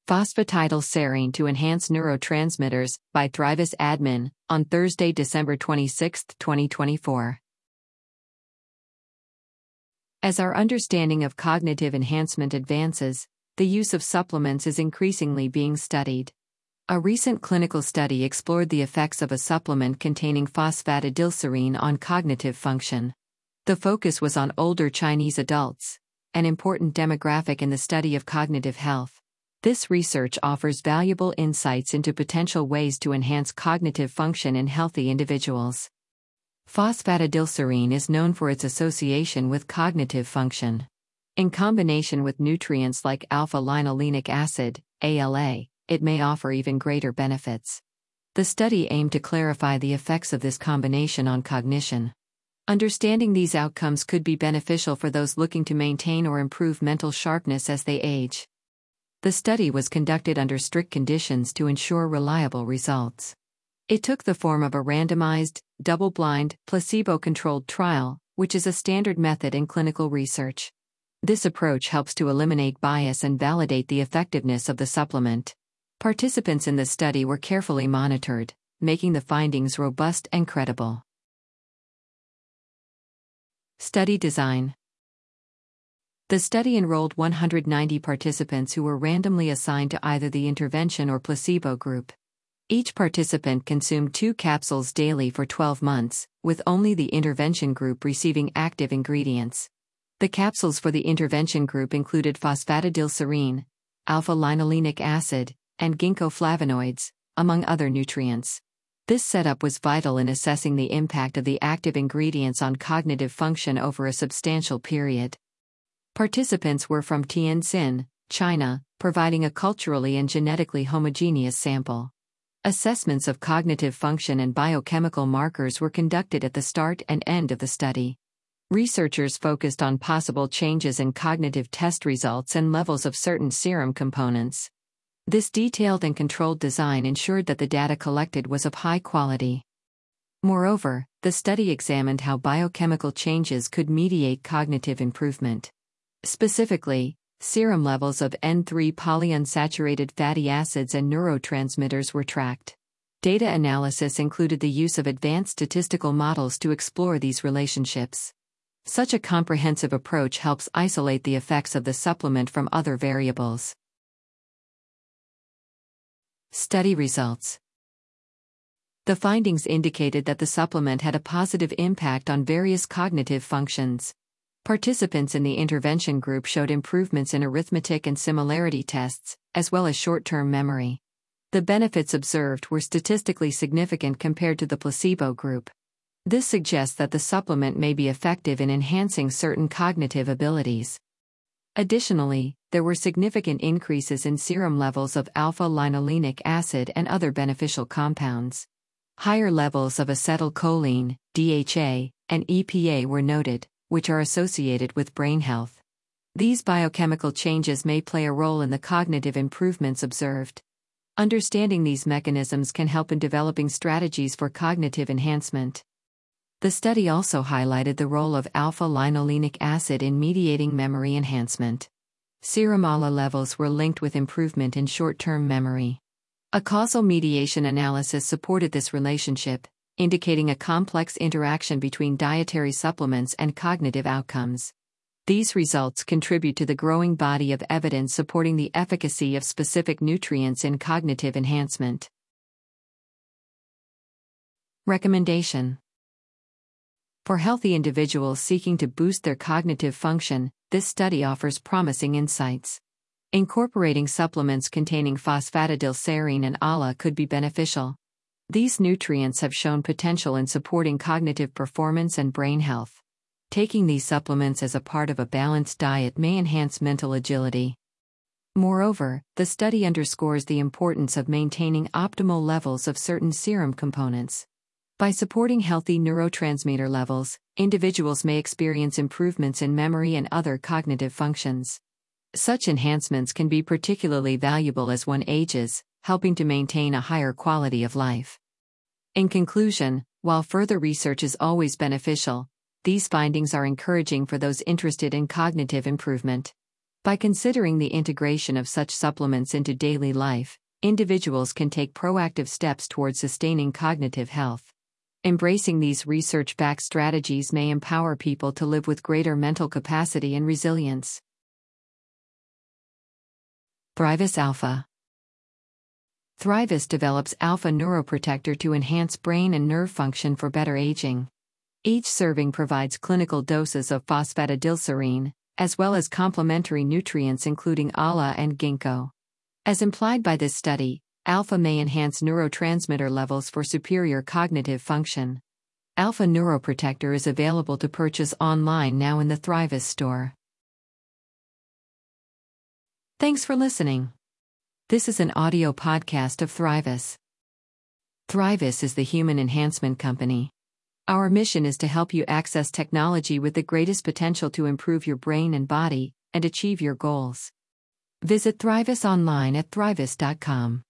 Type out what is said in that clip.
Phosphatidylserine to enhance neurotransmitters, by Thrivis Admin, on Thursday, December 26, 2024. As our understanding of cognitive enhancement advances, the use of supplements is increasingly being studied. A recent clinical study explored the effects of a supplement containing phosphatidylserine on cognitive function. The focus was on older Chinese adults, an important demographic in the study of cognitive health. This research offers valuable insights into potential ways to enhance cognitive function in healthy individuals. Phosphatidylserine is known for its association with cognitive function. In combination with nutrients like alpha-linolenic acid, ALA, it may offer even greater benefits. The study aimed to clarify the effects of this combination on cognition. Understanding these outcomes could be beneficial for those looking to maintain or improve mental sharpness as they age. The study was conducted under strict conditions to ensure reliable results. It took the form of a randomized, double-blind, placebo-controlled trial, which is a standard method in clinical research. This approach helps to eliminate bias and validate the effectiveness of the supplement. Participants in the study were carefully monitored, making the findings robust and credible. Study design. The study enrolled 190 participants who were randomly assigned to either the intervention or placebo group. Each participant consumed 2 capsules daily for 12 months, with only the intervention group receiving active ingredients. The capsules for the intervention group included phosphatidylserine, alpha-linolenic acid, and ginkgo flavonoids, among other nutrients. This setup was vital in assessing the impact of the active ingredients on cognitive function over a substantial period. Participants were from Tianjin, China, providing a culturally and genetically homogeneous sample. Assessments of cognitive function and biochemical markers were conducted at the start and end of the study. Researchers focused on possible changes in cognitive test results and levels of certain serum components. This detailed and controlled design ensured that the data collected was of high quality. Moreover, the study examined how biochemical changes could mediate cognitive improvement. Specifically, serum levels of N3 polyunsaturated fatty acids and neurotransmitters were tracked. Data analysis included the use of advanced statistical models to explore these relationships. Such a comprehensive approach helps isolate the effects of the supplement from other variables. Study results. The findings indicated that the supplement had a positive impact on various cognitive functions. Participants in the intervention group showed improvements in arithmetic and similarity tests, as well as short-term memory. The benefits observed were statistically significant compared to the placebo group. This suggests that the supplement may be effective in enhancing certain cognitive abilities. Additionally, there were significant increases in serum levels of alpha-linolenic acid and other beneficial compounds. Higher levels of acetylcholine, DHA, and EPA were noted, which are associated with brain health. These biochemical changes may play a role in the cognitive improvements observed. Understanding these mechanisms can help in developing strategies for cognitive enhancement. The study also highlighted the role of alpha-linolenic acid in mediating memory enhancement. Serum ALA levels were linked with improvement in short-term memory. A causal mediation analysis supported this relationship, indicating a complex interaction between dietary supplements and cognitive outcomes. These results contribute to the growing body of evidence supporting the efficacy of specific nutrients in cognitive enhancement. Recommendation. For healthy individuals seeking to boost their cognitive function, this study offers promising insights. Incorporating supplements containing phosphatidylserine and ALA could be beneficial. These nutrients have shown potential in supporting cognitive performance and brain health. Taking these supplements as a part of a balanced diet may enhance mental agility. Moreover, the study underscores the importance of maintaining optimal levels of certain serum components. By supporting healthy neurotransmitter levels, individuals may experience improvements in memory and other cognitive functions. Such enhancements can be particularly valuable as one ages, helping to maintain a higher quality of life. In conclusion, while further research is always beneficial, these findings are encouraging for those interested in cognitive improvement. By considering the integration of such supplements into daily life, individuals can take proactive steps towards sustaining cognitive health. Embracing these research-backed strategies may empower people to live with greater mental capacity and resilience. Thrivus Alpha. Thrivus develops alpha neuroprotector to enhance brain and nerve function for better aging. Each serving provides clinical doses of phosphatidylserine, as well as complementary nutrients including ALA and ginkgo. As implied by this study, alpha may enhance neurotransmitter levels for superior cognitive function. Alpha Neuroprotector is available to purchase online now in the Thrivus store. Thanks for listening. This is an audio podcast of Thrivus. Thrivus is the human enhancement company. Our mission is to help you access technology with the greatest potential to improve your brain and body and achieve your goals. Visit Thrivus online at thrivus.com.